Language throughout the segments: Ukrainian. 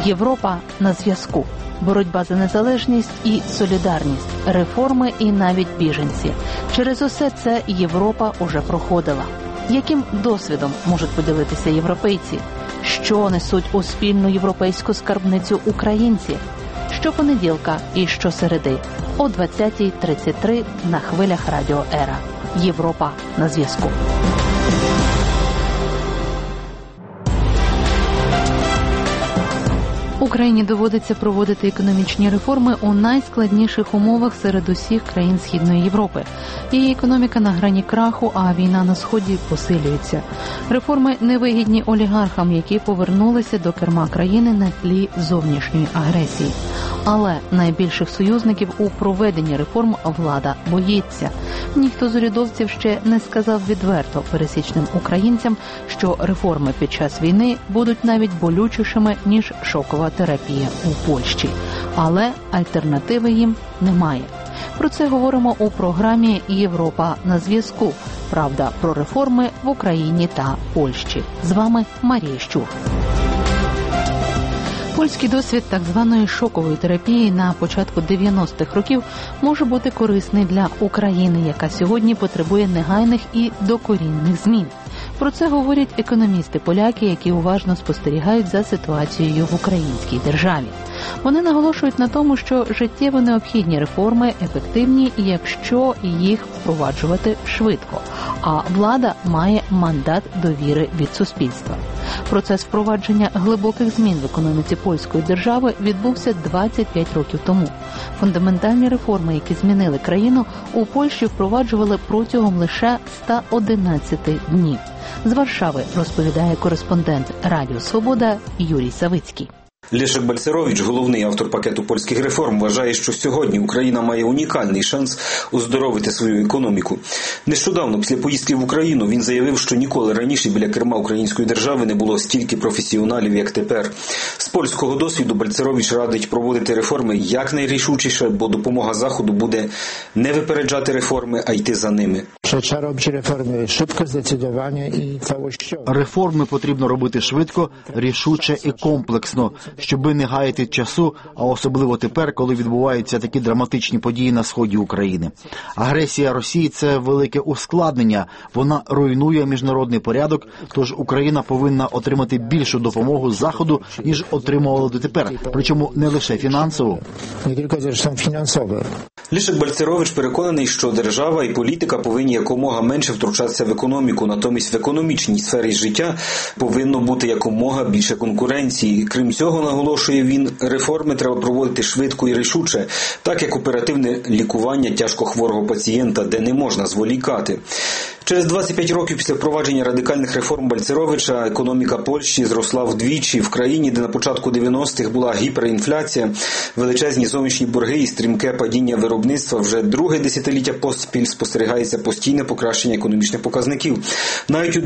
Європа на зв'язку. Боротьба за незалежність і солідарність, реформи і навіть біженці. Через усе це Європа уже проходила. Яким досвідом можуть поділитися європейці? Що несуть у спільну європейську скарбницю українці? Щопонеділка і щосереди о 20:33 на хвилях Радіо Ера. Європа на зв'язку. Україні доводиться проводити економічні реформи у найскладніших умовах серед усіх країн Східної Європи. Її економіка на грані краху, а війна на Сході посилюється. Реформи невигідні олігархам, які повернулися до керма країни на тлі зовнішньої агресії. Але найбільших союзників у проведенні реформ влада боїться. Ніхто з урядовців ще не сказав відверто пересічним українцям, що реформи під час війни будуть навіть болючішими, ніж шокова терапія у Польщі. Але альтернативи їм немає. Про це говоримо у програмі «Європа на зв'язку». Правда про реформи в Україні та Польщі. З вами Марія Щур. Польський досвід так званої шокової терапії на початку 90-х років може бути корисний для України, яка сьогодні потребує негайних і докорінних змін. Про це говорять економісти-поляки, які уважно спостерігають за ситуацією в українській державі. Вони наголошують на тому, що життєво необхідні реформи ефективні, якщо їх впроваджувати швидко, а влада має мандат довіри від суспільства. Процес впровадження глибоких змін в економіці польської держави відбувся 25 років тому. Фундаментальні реформи, які змінили країну, у Польщі впроваджували протягом лише 111 днів. З Варшави розповідає кореспондент Радіо Свобода Юрій Савицький. Лешек Бальцерович, головний автор пакету польських реформ, вважає, що сьогодні Україна має унікальний шанс оздоровити свою економіку. Нещодавно, після поїздки в Україну, він заявив, що ніколи раніше біля керма української держави не було стільки професіоналів, як тепер. З польського досвіду Бальцерович радить проводити реформи якнайрішучіше, бо допомога Заходу буде не випереджати реформи, а йти за ними. Trzeba robić reformy szybko, zdecydowanie i całościowo. Реформи потрібно робити швидко, рішуче і комплексно, щоби не гаяти часу, а особливо тепер, коли відбуваються такі драматичні події на сході України. Агресія Росії – це велике ускладнення, вона руйнує міжнародний порядок, тож Україна повинна отримати більшу допомогу з Заходу, ніж отримувала дотепер, причому не лише фінансово. Nie tylko zresztą finansowe. Лешек Бальцерович переконаний, що держава і політика повинні якомога менше втручатися в економіку, натомість в економічній сфері життя повинно бути якомога більше конкуренції. Крім цього, наголошує він, реформи треба проводити швидко і рішуче, так як оперативне лікування тяжкохворого пацієнта, де не можна зволікати. Через 25 років після впровадження радикальних реформ Бальцеровича економіка Польщі зросла вдвічі. В країні, де на початку 90-х була гіперінфляція, величезні зовнішні борги і стрімке падіння виробництва, вже друге десятиліття поспіль спостерігається постійне покращення економічних показників. Навіть у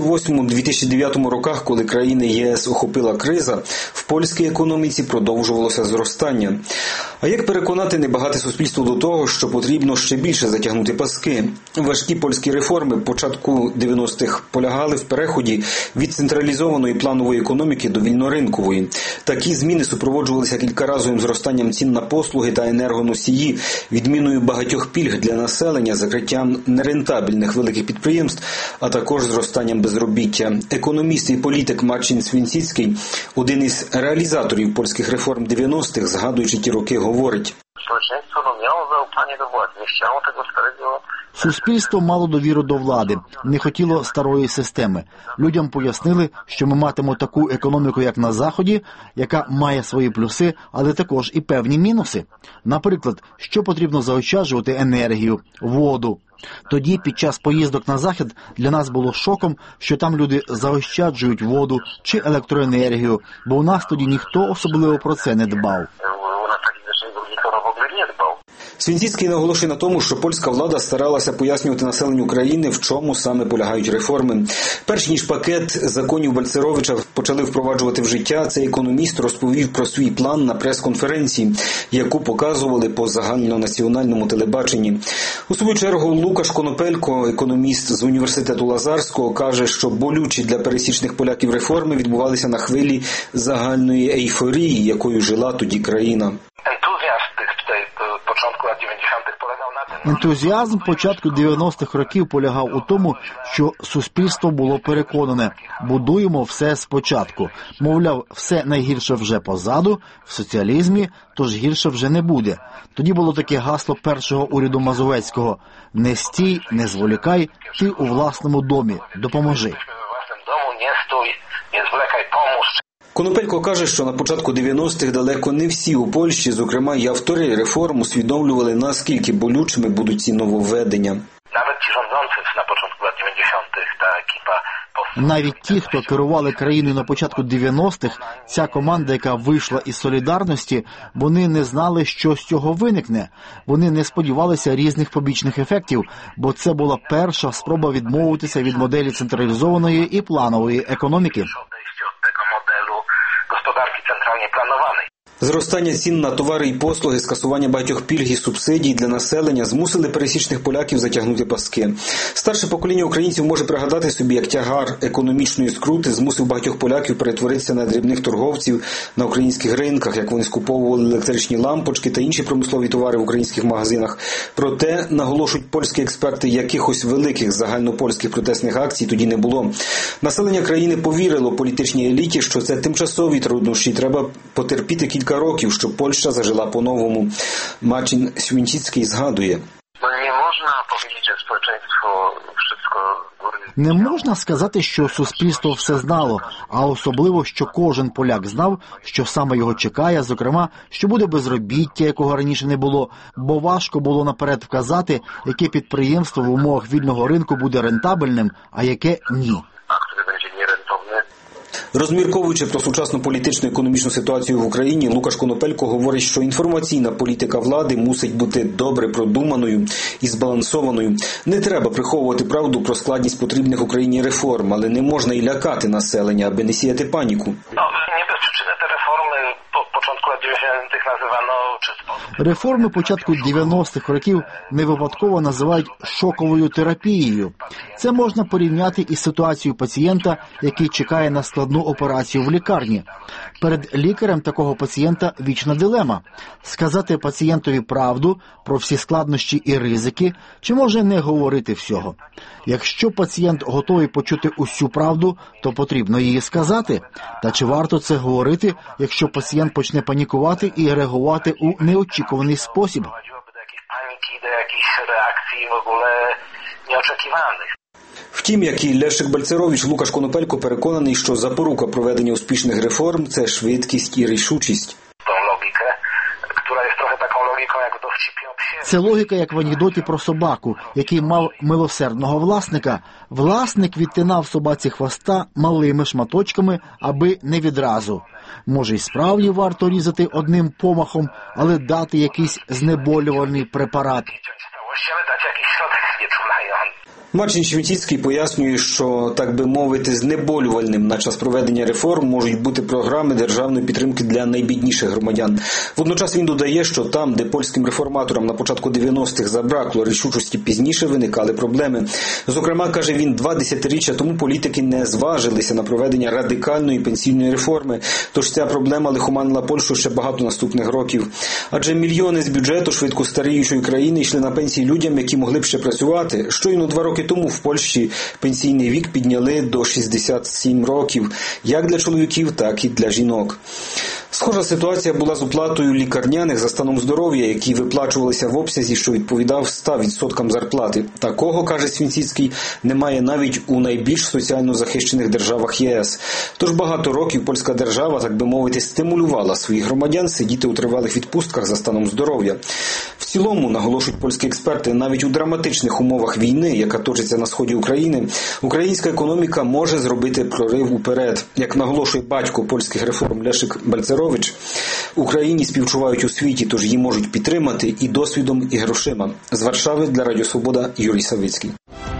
2008-2009 роках, коли країни ЄС охопила криза, в польській економіці продовжувалося зростання. А як переконати небагате суспільство до того, що потрібно ще більше затягнути паски? Важкі польські реформи початку 90-х полягали в переході від централізованої планової економіки до вільноринкової. Такі зміни супроводжувалися кількаразовим зростанням цін на послуги та енергоносії, відміною багатьох пільг для населення, закриттям нерентабельних великих підприємств, а також зростанням безробіття. Економіст і політик Марчин Свінціцький, один із реалізаторів польських реформ 90-х, згадуючи ті роки, говорить: Суспільство мало довіру до влади, не хотіло старої системи. Людям пояснили, що ми матимемо таку економіку, як на Заході, яка має свої плюси, але також і певні мінуси. Наприклад, що потрібно заощаджувати енергію, воду. Тоді, під час поїздок на Захід, для нас було шоком, що там люди заощаджують воду чи електроенергію, бо у нас тоді ніхто особливо про це не дбав. Свінціцький наголошує на тому, що польська влада старалася пояснювати населенню країни, в чому саме полягають реформи. Перш ніж пакет законів Бальцеровича почали впроваджувати в життя, цей економіст розповів про свій план на прес-конференції, яку показували по загальнонаціональному телебаченні. У свою чергу Лукаш Конопелько, економіст з університету Лазарського, каже, що болючі для пересічних поляків реформи відбувалися на хвилі загальної ейфорії, якою жила тоді країна. Ентузіазм початку 90-х років полягав у тому, що суспільство було переконане – будуємо все спочатку. Мовляв, все найгірше вже позаду, в соціалізмі, тож гірше вже не буде. Тоді було таке гасло першого уряду Мазовецького – не стій, не зволікай, ти у власному домі, допоможи. Конопелько каже, що на початку 90-х далеко не всі у Польщі, зокрема й автори реформ, усвідомлювали, наскільки болючими будуть ці нововведення. Навіть ті, хто керували країною на початку 90-х, ця команда, яка вийшла із «Солідарності», вони не знали, що з цього виникне. Вони не сподівалися різних побічних ефектів, бо це була перша спроба відмовитися від моделі централізованої і планової економіки. Зростання цін на товари і послуги, скасування багатьох пільг і субсидій для населення змусили пересічних поляків затягнути паски. Старше покоління українців може пригадати собі, як тягар економічної скрути змусив багатьох поляків перетворитися на дрібних торговців на українських ринках, як вони скуповували електричні лампочки та інші промислові товари в українських магазинах. Проте, наголошують польські експерти, якихось великих загальнопольських протестних акцій тоді не було. Населення країни повірило політичній еліті, що це тимчасові труднощі, треба потерпіти кілька років, щоб Польща зажила по-новому. Марчин Свінціцький згадує. Не можна сказати, що суспільство все знало, а особливо, що кожен поляк знав, що саме його чекає, зокрема, що буде безробіття, якого раніше не було, бо важко було наперед вказати, яке підприємство в умовах вільного ринку буде рентабельним, а яке ні. Розмірковуючи про сучасну політичну і економічну ситуацію в Україні, Лукаш Конопелько говорить, що інформаційна політика влади мусить бути добре продуманою і збалансованою. Не треба приховувати правду про складність потрібних Україні реформ, але не можна і лякати населення, аби не сіяти паніку. Реформи початку 90-х років не випадково називають шоковою терапією. Це можна порівняти із ситуацією пацієнта, який чекає на складну операцію в лікарні. Перед лікарем такого пацієнта вічна дилема – сказати пацієнтові правду про всі складнощі і ризики, чи може не говорити всього. Якщо пацієнт готовий почути усю правду, то потрібно її сказати. Та чи варто це говорити, якщо пацієнт почне панікувати і реагувати у неочікуваний спосіб? Втім, як і Лешек Бальцерович, Лукаш Конопелько переконаний, що запорука проведення успішних реформ – це швидкість і рішучість. Це логіка, як в анекдоті про собаку, який мав милосердного власника. Власник відтинав собаці хвоста малими шматочками, аби не відразу. Може, й справді варто різати одним помахом, але дати якийсь знеболювальний препарат. Марчин Свінціцький пояснює, що, так би мовити, знеболювальним на час проведення реформ можуть бути програми державної підтримки для найбідніших громадян. Водночас він додає, що там, де польським реформаторам на початку 90-х забракло рішучості, пізніше виникали проблеми. Зокрема, каже він, 2 десятиріччя тому політики не зважилися на проведення радикальної пенсійної реформи, тож ця проблема лихоманила Польщу ще багато наступних років. Адже мільйони з бюджету швидко старіючої країни йшли на пенсії людям, які могли б ще працювати. Щойно 2 роки тому в Польщі пенсійний вік підняли до 67 років, як для чоловіків, так і для жінок. Схожа ситуація була з оплатою лікарняних за станом здоров'я, які виплачувалися в обсязі, що відповідав 100% зарплати. Такого, каже Свінціцький, немає навіть у найбільш соціально захищених державах ЄС. Тож багато років польська держава, так би мовити, стимулювала своїх громадян сидіти у тривалих відпустках за станом здоров'я. В цілому, наголошують польські експерти, навіть у драматичних умовах війни, яка точиться на сході України, українська економіка може зробити прорив уперед. Як наголошує батько польських реформ Лешек Бальцерович, Україні співчувають у світі, тож її можуть підтримати і досвідом, і грошима. З Варшави для Радіо Свобода Юрій Савицький.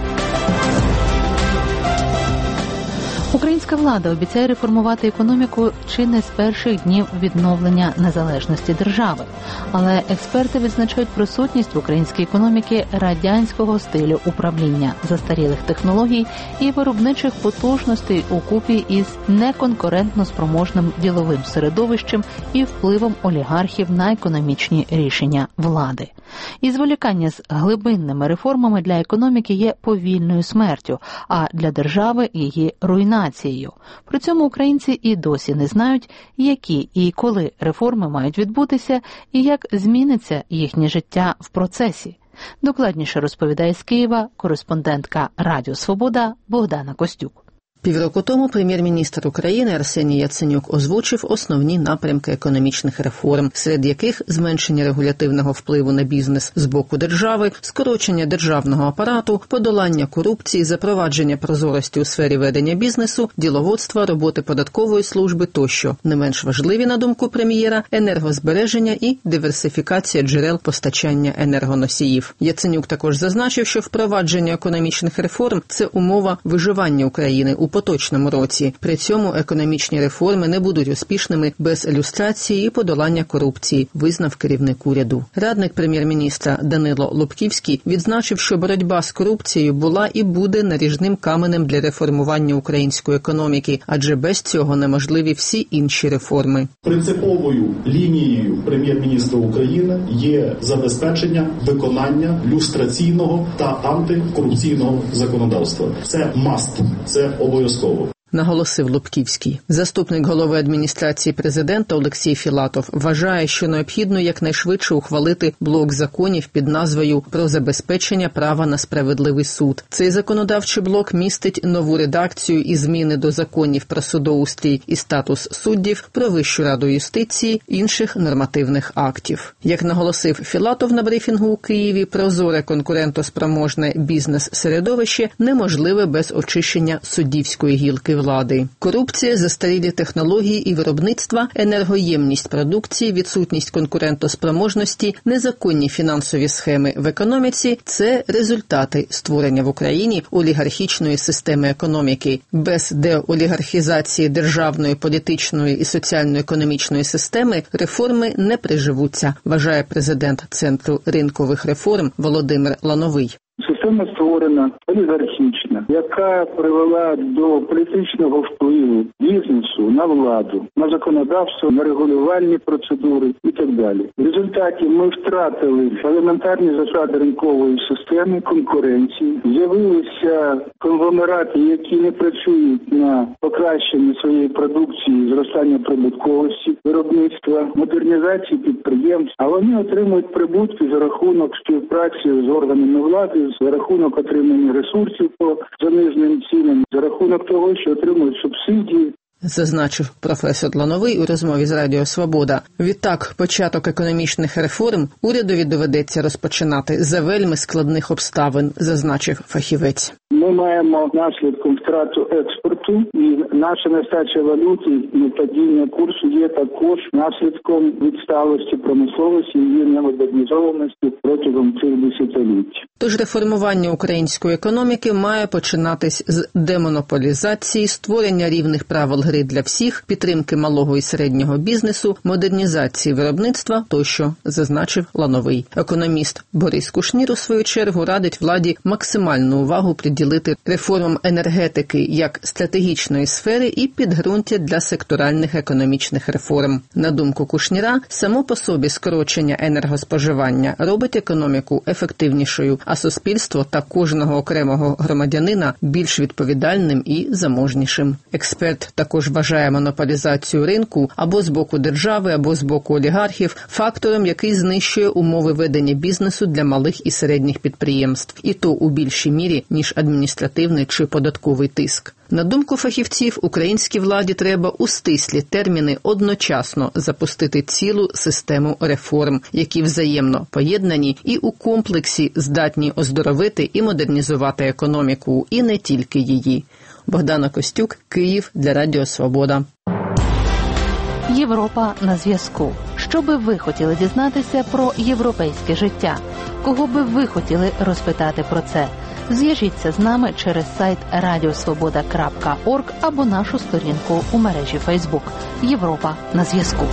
Українська влада обіцяє реформувати економіку чи не з перших днів відновлення незалежності держави. Але експерти відзначають присутність в українській економіці радянського стилю управління, застарілих технологій і виробничих потужностей укупі із неконкурентно спроможним діловим середовищем і впливом олігархів на економічні рішення влади. І зволікання з глибинними реформами для економіки є повільною смертю, а для держави – її руйнацією. При цьому українці і досі не знають, які і коли реформи мають відбутися і як зміниться їхнє життя в процесі. Докладніше розповідає з Києва кореспондентка Радіо Свобода Богдана Костюк. Півроку тому прем'єр-міністр України Арсеній Яценюк озвучив основні напрямки економічних реформ, серед яких зменшення регулятивного впливу на бізнес з боку держави, скорочення державного апарату, подолання корупції, запровадження прозорості у сфері ведення бізнесу, діловодства, роботи податкової служби тощо. Не менш важливі, на думку прем'єра, енергозбереження і диверсифікація джерел постачання енергоносіїв. Яценюк також зазначив, що впровадження економічних реформ – це умова виживання України у поточному році. При цьому економічні реформи не будуть успішними без люстрації і подолання корупції, визнав керівник уряду. Радник прем'єр-міністра Данило Лубківський відзначив, що боротьба з корупцією була і буде наріжним каменем для реформування української економіки, адже без цього неможливі всі інші реформи. Принциповою лінією прем'єр-міністра України є забезпечення виконання люстраційного та антикорупційного законодавства. Це маст, це обов'язково. Наголосив Лубківський. Заступник голови адміністрації президента Олексій Філатов вважає, що необхідно якнайшвидше ухвалити блок законів під назвою «Про забезпечення права на справедливий суд». Цей законодавчий блок містить нову редакцію і зміни до законів про судоустрій і статус суддів, про Вищу раду юстиції, інших нормативних актів. Як наголосив Філатов на брифінгу у Києві, прозоре конкурентоспроможне бізнес-середовище неможливе без очищення суддівської гілки влади. Корупція, застарілі технології і виробництва, енергоємність продукції, відсутність конкурентоспроможності, незаконні фінансові схеми в економіці – це результати створення в Україні олігархічної системи економіки. Без деолігархізації державної, політичної і соціально-економічної системи реформи не приживуться, вважає президент Центру ринкових реформ Володимир Лановий. Система створена олігархічна, яка привела до політичного впливу бізнесу на владу, на законодавство, на регулювальні процедури і так далі. В результаті ми втратили елементарні засади ринкової системи, конкуренції, з'явилися конгломерати, які не працюють на покращення своєї продукції, зростання прибутковості, виробництва, модернізації підприємств, а вони отримують прибутки за рахунок співпраці з органами влади, за рахунок отримання ресурсів по заниженим цінам, за рахунок того, що отримують субсидії. Зазначив професор Лановий у розмові з Радіо Свобода. Відтак, початок економічних реформ урядові доведеться розпочинати за вельми складних обставин, зазначив фахівець. Ми маємо наслідком втрату експорту, і наша нестача валюти і падіння курсу є також наслідком відсталості промисловості і її немодернізованості протягом цих десятиліть. Тож реформування української економіки має починатись з демонополізації, створення рівних правил гри для всіх, підтримки малого і середнього бізнесу, модернізації виробництва тощо, зазначив Лановий. Економіст Борис Кушнір у свою чергу радить владі максимальну увагу приділити реформам енергетики як стратегічної сфери і підґрунтя для секторальних економічних реформ. На думку Кушніра, само по собі скорочення енергоспоживання робить економіку ефективнішою, а суспільство та кожного окремого громадянина більш відповідальним і заможнішим. Експерт також вважає монополізацію ринку або з боку держави, або з боку олігархів фактором, який знищує умови ведення бізнесу для малих і середніх підприємств, і то у більшій мірі, ніж адміністративний чи податковий тиск. На думку фахівців, українській владі треба у стислі терміни одночасно запустити цілу систему реформ, які взаємно поєднані і у комплексі здатні оздоровити і модернізувати економіку, і не тільки її. Богдана Костюк, Київ, для Радіо Свобода. Європа на зв'язку. Що би ви хотіли дізнатися про європейське життя? Кого би ви хотіли розпитати про це? Зв'яжіться з нами через сайт radiosvoboda.org або нашу сторінку у мережі Facebook. Європа на зв'язку.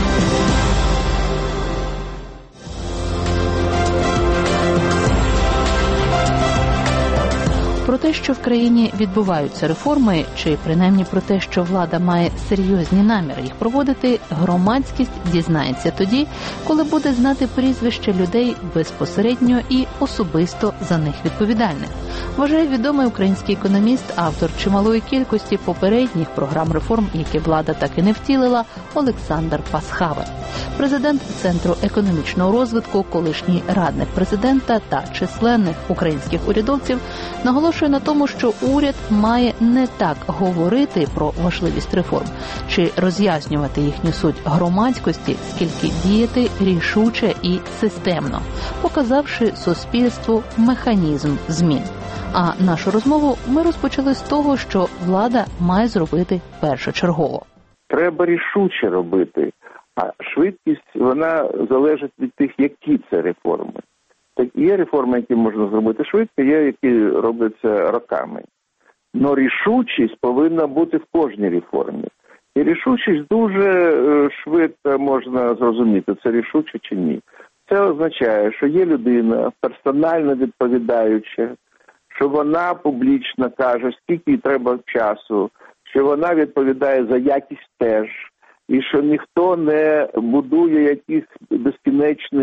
Про те, що в країні відбуваються реформи, чи принаймні про те, що влада має серйозні наміри їх проводити, громадськість дізнається тоді, коли буде знати прізвище людей безпосередньо і особисто за них відповідальних. Вважає відомий український економіст, автор чималої кількості попередніх програм реформ, які влада так і не втілила, Олександр Пасхавер. Президент Центру економічного розвитку, колишній радник президента та численних українських урядовців наголошує на тому, що уряд має не так говорити про важливість реформ чи роз'яснювати їхню суть громадськості, скільки діяти рішуче і системно, показавши суспільству механізм змін. А нашу розмову ми розпочали з того, що влада має зробити першочергово. Треба рішуче робити, а швидкість, вона залежить від тих, які це реформи. Так, є реформи, які можна зробити швидко, є, які робляться роками. Но рішучість повинна бути в кожній реформі. І рішучість дуже швидко можна зрозуміти, це рішуче чи ні. Це означає, що є людина персонально відповідаюча, що вона публічно каже, скільки їй треба часу, що вона відповідає за якість теж, і що ніхто не будує якісь безкінечні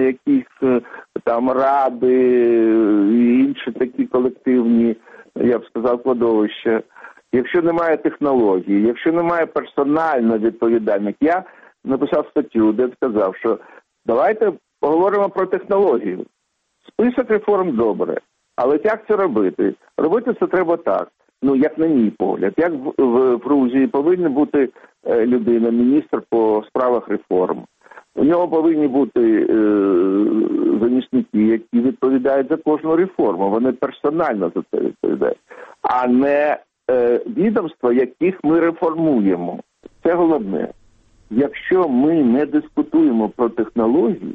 там ради і інші такі колективні, я б сказав, кладовища. Якщо немає технології, якщо немає персонально відповідальних. Я написав статтю, де сказав, що давайте поговоримо про технологію. Список реформ добре, але як це робити? Робити це треба так. Як на мій погляд, як в Грузії повинна бути людина, міністр по справах реформ. У нього повинні бути замісники, які відповідають за кожну реформу. Вони персонально за це відповідають, а не відомства, яких ми реформуємо. Це головне. Якщо ми не дискутуємо про технології,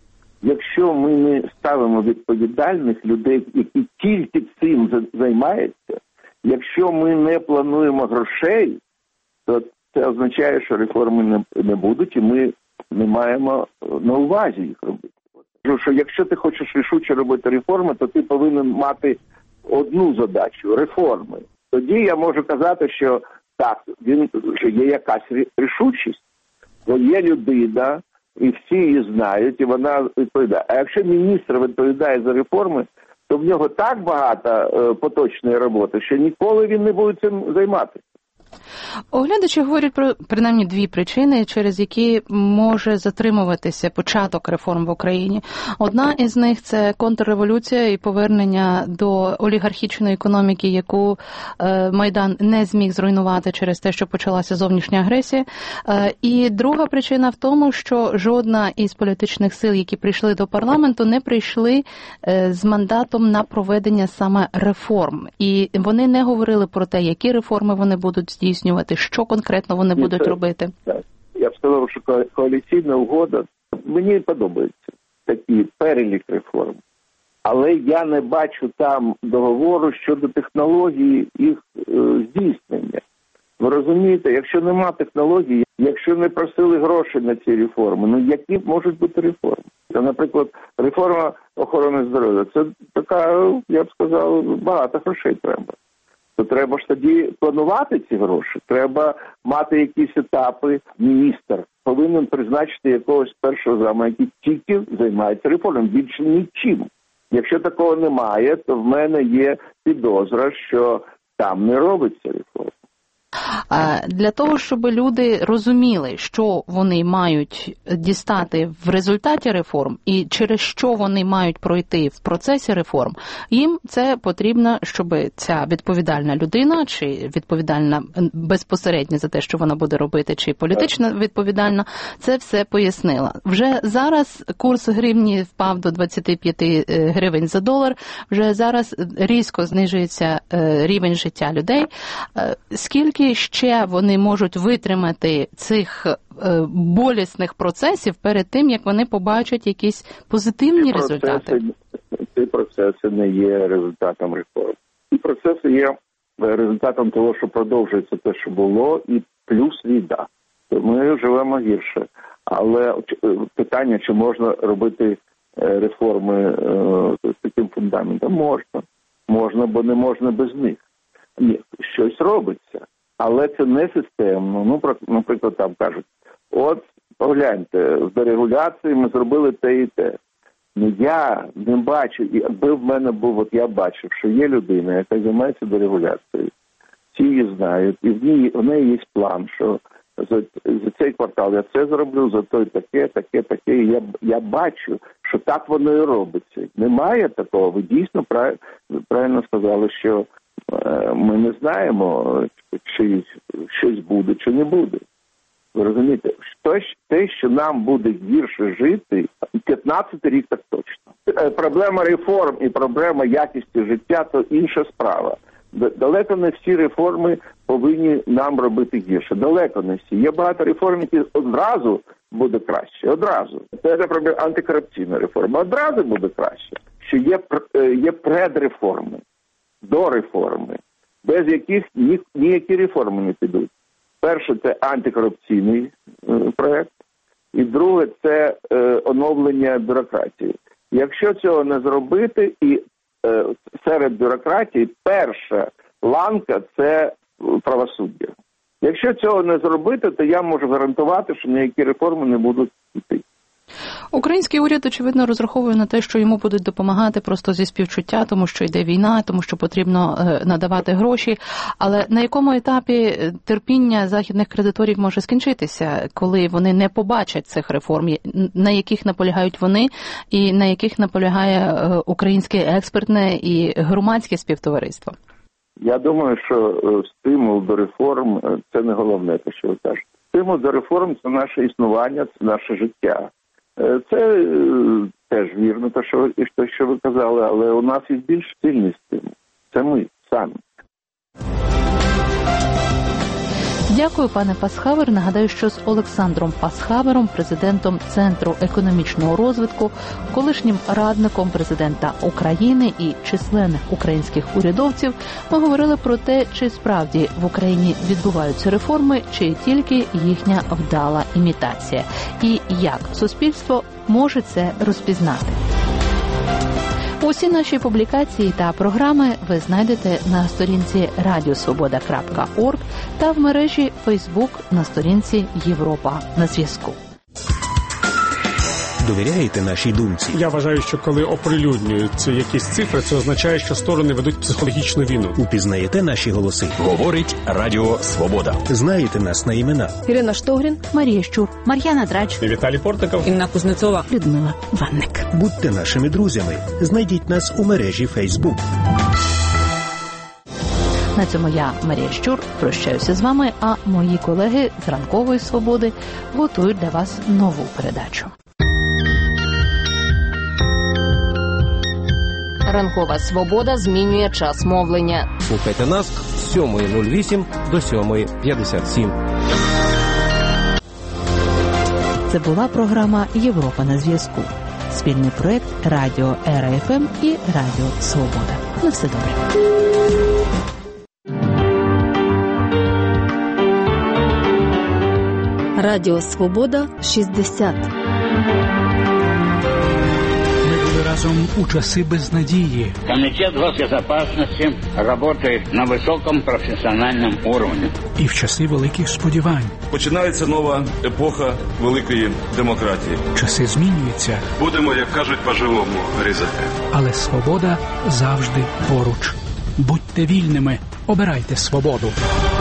якщо ми не ставимо відповідальних людей, які тільки цим займаються, якщо ми не плануємо грошей, то це означає, що реформи не будуть, і ми не маємо на увазі їх робити. Що якщо ти хочеш рішуче робити реформи, то ти повинен мати одну задачу – реформи. Тоді я можу казати, що так, що є якась рішучість, бо є людина, і всі її знають, і вона відповідає. А якщо міністр відповідає за реформи, то в нього так багато поточної роботи, що ніколи він не буде цим займатися. Оглядачі говорять про принаймні дві причини, через які може затримуватися початок реформ в Україні. Одна із них – це контрреволюція і повернення до олігархічної економіки, яку Майдан не зміг зруйнувати через те, що почалася зовнішня агресія. І друга причина в тому, що жодна із політичних сил, які прийшли до парламенту, не прийшли з мандатом на проведення саме реформ. І вони не говорили про те, які реформи вони будуть здійснювати, що конкретно вони будуть робити. Так. Я б сказав, що коаліційна угода, мені подобається такий перелік реформ. Але я не бачу там договору щодо технології їх здійснення. Ви розумієте, якщо нема технології, якщо не просили гроші на ці реформи, які можуть бути реформи? Це, наприклад, реформа охорони здоров'я. Це така, я б сказав, багато грошей треба. То треба ж тоді планувати ці гроші. Треба мати якісь етапи. Міністр повинен призначити якогось першого зама, який тільки займається реформою, більше нічим. Якщо такого немає, то в мене є підозра, що там не робиться реформа. Для того, щоб люди розуміли, що вони мають дістати в результаті реформ і через що вони мають пройти в процесі реформ, їм це потрібно, щоб ця відповідальна людина, чи відповідальна безпосередньо за те, що вона буде робити, чи політично відповідальна, це все пояснила. Вже зараз курс гривні впав до 25 гривень за долар, вже зараз різко знижується рівень життя людей. Скільки скільки ще вони можуть витримати цих болісних процесів перед тим, як вони побачать якісь позитивні результати? Ці процеси не є результатом реформ. Ці процеси є результатом того, що продовжується те, що було, і плюс війна. Ми живемо гірше. Але питання, чи можна робити реформи з таким фундаментом? Можна, бо не можна без них. Ні, щось робиться, але це не системно. Ну, наприклад, там кажуть, от, погляньте, з дерегуляції ми зробили те і те. Ну, я не бачу, якби в мене був, от я бачив, що є людина, яка займається дерегуляцією. Всі її знають, і в неї є план, що за цей квартал я це зроблю, за той таке. І я бачу, що так воно і робиться. Немає такого. Ви дійсно правильно сказали, що ми не знаємо, чи щось буде, чи не буде. Ви розумієте? Те, що нам буде гірше жити, 15-й рік так точно. Проблема реформ і проблема якості життя – то інша справа. Далеко не всі реформи повинні нам робити гірше. Далеко не всі. Є багато реформ, які одразу буде краще. Одразу. Це, наприклад, антикорупційна реформа. Одразу буде краще. Що є предреформи, дореформи, без яких ніякі реформи не підуть. Перше – це антикорупційний проєкт. І друге – це оновлення бюрократії. Якщо цього не зробити, і серед бюрократії перша ланка – це правосуддя. Якщо цього не зробити, то я можу гарантувати, що ніякі реформи не будуть йти. Український уряд, очевидно, розраховує на те, що йому будуть допомагати просто зі співчуття, тому що йде війна, тому що потрібно надавати гроші. Але на якому етапі терпіння західних кредиторів може скінчитися, коли вони не побачать цих реформ, на яких наполягають вони і на яких наполягає українське експертне і громадське співтовариство? Я думаю, що стимул до реформ – це не головне, те, що ви кажете. Стимул до реформ – це наше існування, це наше життя. Це теж вірно, те, що ви казали, але у нас є більш сильний стимул. Це ми самі. Дякую, пане Пасхавер. Нагадаю, що з Олександром Пасхавером, президентом Центру економічного розвитку, колишнім радником президента України і численних українських урядовців, ми говорили про те, чи справді в Україні відбуваються реформи, чи тільки їхня вдала імітація, і як суспільство може це розпізнати. Усі наші публікації та програми ви знайдете на сторінці radiosvoboda.org та в мережі Facebook на сторінці Європа на зв'язку. Довіряєте нашій думці? Я вважаю, що коли оприлюднюються якісь цифри, це означає, що сторони ведуть психологічну війну. Упізнаєте наші голоси? Говорить Радіо Свобода. Знаєте нас на імена? Ірина Штогрін, Марія Щур, Мар'яна Драч, Віталій Портников, Інна Кузнецова, Людмила Ванник. Будьте нашими друзями. Знайдіть нас у мережі Facebook. На цьому я, Марія Щур, прощаюся з вами, а мої колеги з Ранкової Свободи готують для вас нову передачу. Ранкова Свобода змінює час мовлення. Слухайте нас з 7:08 до 7:57. Це була програма «Європа на зв'язку». Спільний проект Радіо РФМ і Радіо Свобода. На все добре. Радіо Свобода 60. Разом у часи безнадії. Комитет госбезопасности работает на высоком профессиональном уровне. І в часи великих сподівань. Починається нова епоха великої демократії. Часи змінюються. Будемо, як кажуть, по-живому різати. Але свобода завжди поруч. Будьте вільними. Обирайте свободу.